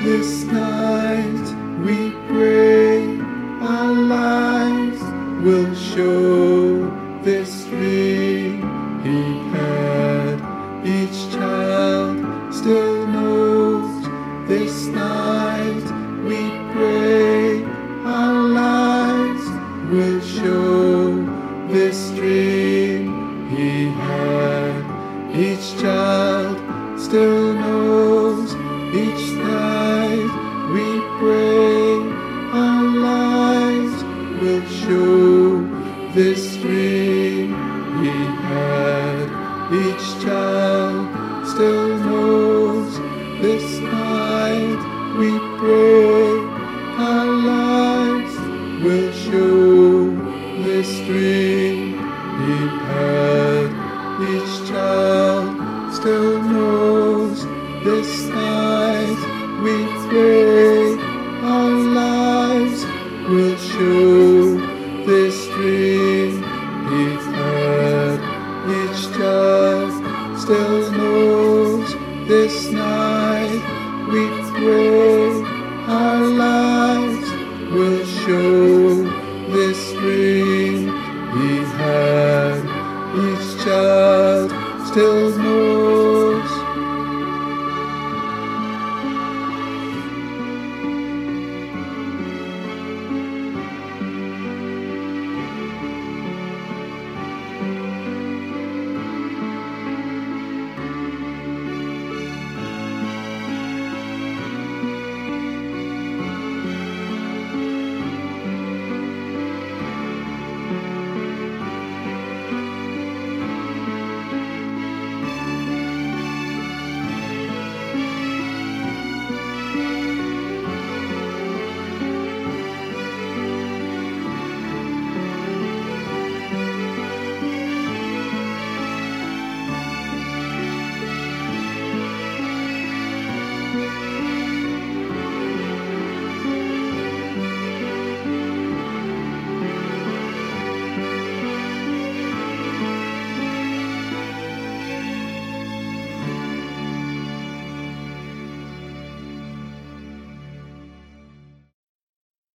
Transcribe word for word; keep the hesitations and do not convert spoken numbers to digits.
This night we pray our lives will show this dream he had. Each child still knows. This night we pray our lives will show this dream he had. Each child still knows. Each night we pray our lives will show this dream he had. Each child still knows. This night we pray our lives will show this dream he had. Each child still knows. This night we pray our lives will show this dream he had. Each child still knows. This night we pray